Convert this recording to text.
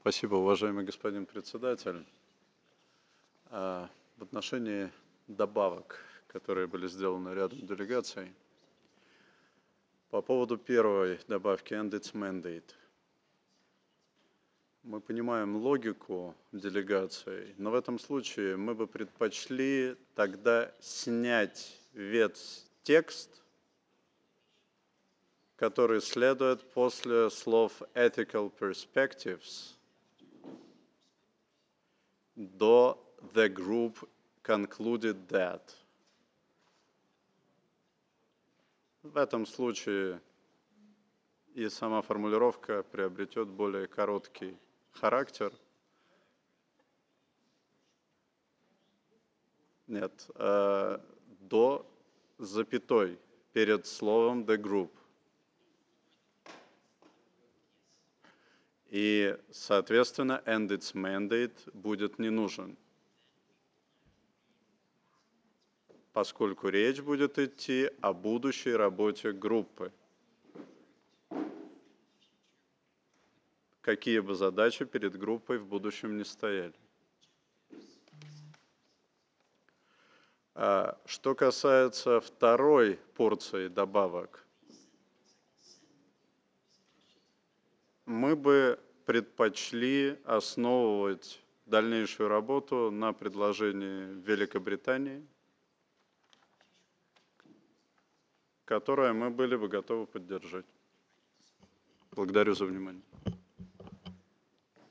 Спасибо, уважаемый господин председатель. В отношении добавок, которые были сделаны рядом делегаций, по поводу первой добавки «and its mandate». Мы понимаем логику делегации, но в этом случае мы бы предпочли тогда снять весь текст, который следует после слов ethical perspectives до the group concluded that. В этом случае и сама формулировка приобретет более короткий характер. Нет, до запятой перед словом the group. И, соответственно, and its mandate будет не нужен, поскольку речь будет идти о будущей работе группы. Какие бы задачи перед группой в будущем не стояли. Что касается второй порции добавок, мы бы предпочли основывать дальнейшую работу на предложении Великобритании, которое мы были бы готовы поддержать. Благодарю за внимание.